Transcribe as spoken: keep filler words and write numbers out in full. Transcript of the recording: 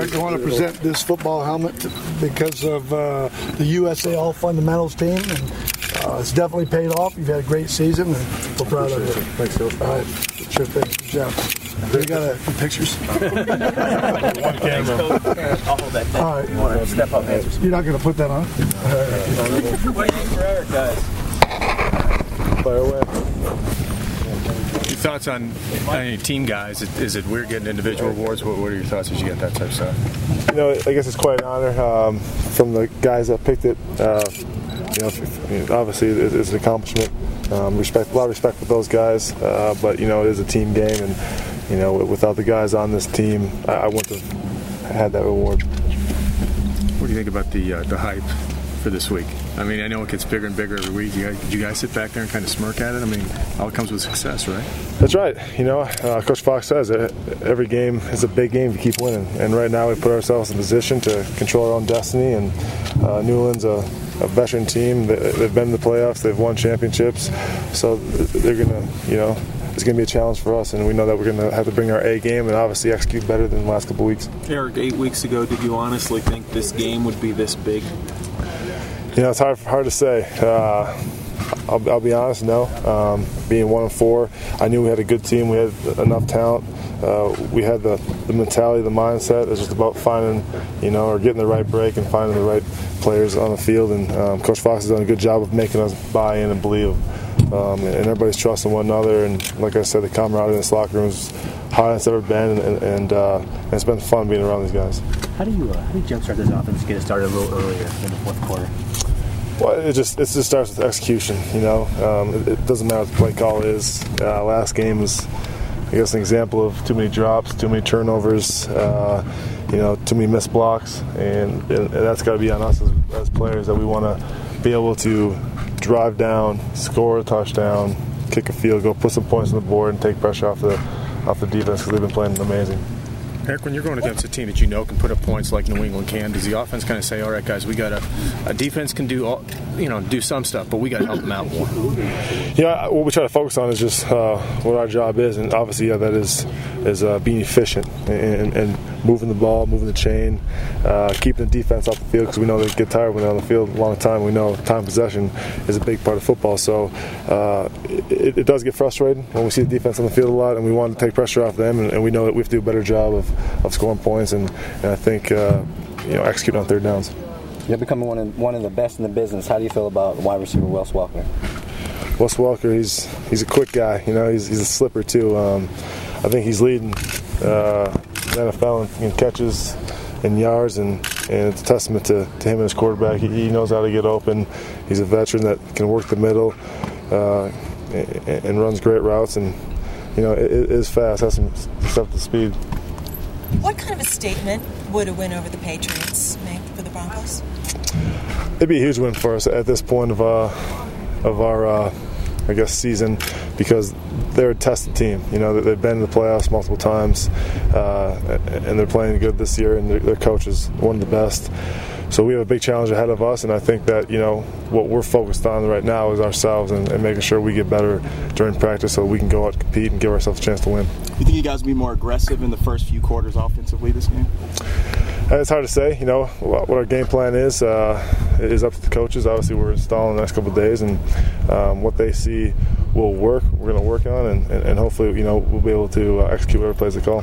Eric, I want to present this football helmet because of uh, the U S A All Fundamentals team, and uh, it's definitely paid off. You've had a great season, and we're proud of it. Thanks, Phil. All right, sure thing. Good job. We got uh, some pictures. One camera. I'll hold that thing. All right. You want to step up, answer some. You're not going to put that on? What do you think for Eric, guys? Fire away. Your thoughts on, on your team guys? Is it, is it weird getting individual awards? What, what are your thoughts as you get that type of stuff? You know, I guess it's quite an honor um, from the guys that picked it. Uh, you know, if, you know, obviously it, it's an accomplishment. Um, respect, a lot of respect for those guys, uh, but you know, it is a team game, and you know, without the guys on this team, I, I wouldn't have had that award. What do you think about the uh, the hype for this week? I mean, I know it gets bigger and bigger every week. You guys, did you guys sit back there and kind of smirk at it? I mean, all it comes with success, right? That's right. You know, uh, Coach Fox says it, every game is a big game if you keep winning. And right now we put ourselves in a position to control our own destiny. And uh, Newland's a, a veteran team. They've been in the playoffs. They've won championships. So they're going to, you know, it's going to be a challenge for us. And we know that we're going to have to bring our A game and obviously execute better than the last couple of weeks. Eric, eight weeks ago, did you honestly think this game would be this big? You know, it's hard hard to say. Uh, I'll, I'll be honest, no. Um, being one and four, I knew we had a good team. We had enough talent. Uh, we had the, the mentality, the mindset. It's just about finding, you know, or getting the right break and finding the right players on the field. And um, Coach Fox has done a good job of making us buy in and believe. Um, and everybody's trusting one another. And like I said, the camaraderie in this locker room is higher than it's ever been. And, and, uh, and it's been fun being around these guys. How do you uh, how do you jumpstart this offense to get it started a little earlier in the fourth quarter? Well, it just it just starts with execution. You know, um, it, it doesn't matter what the play call is. Uh, last game was, I guess, an example of too many drops, too many turnovers, uh, you know, too many missed blocks, and, and, and that's got to be on us as, as players that we want to be able to drive down, score a touchdown, kick a field goal, put some points on the board, and take pressure off the off the defense because they've been playing amazing. Eric, when you're going against a team that you know can put up points like New England can, does the offense kind of say, all right, guys, we got to – a defense can do all, you know, do some stuff, but we got to help them out more? Yeah, what we try to focus on is just uh, what our job is, and obviously, yeah, that is is uh, being efficient and, and moving the ball, moving the chain, uh, keeping the defense off the field because we know they get tired when they're on the field a long time. We know time possession is a big part of football, so uh, it, it does get frustrating when we see the defense on the field a lot, and we want to take pressure off them, and, and we know that we have to do a better job of, of scoring points, and, and I think uh, you know execute on third downs. You're becoming one of, one of the best in the business. How do you feel about wide receiver Wes Welker? Wes Welker, he's he's a quick guy. You know, he's he's a slipper too. Um, I think he's leading uh, the N F L in, in catches and yards, and, and it's a testament to, to him and his quarterback. He, he knows how to get open. He's a veteran that can work the middle uh, and, and runs great routes, and you know, it, it is fast. Has some stuff to speed. What kind of a statement would a win over the Patriots make for the Broncos? It'd be a huge win for us at this point of uh, of our, uh, I guess, season, because they're a tested team. You know, they've been in the playoffs multiple times, uh, and they're playing good this year, and their, their coach is one of the best. So we have a big challenge ahead of us, and I think that, you know, what we're focused on right now is ourselves and, and making sure we get better during practice so we can go out and compete and give ourselves a chance to win. You think you guys will be more aggressive in the first few quarters offensively this game? It's hard to say. You know, what our game plan is uh, is up to the coaches. Obviously, we're installing the next couple of days, and um, what they see will work. We're going to work on, and, and, and hopefully, you know, we'll be able to uh, execute whatever plays they call.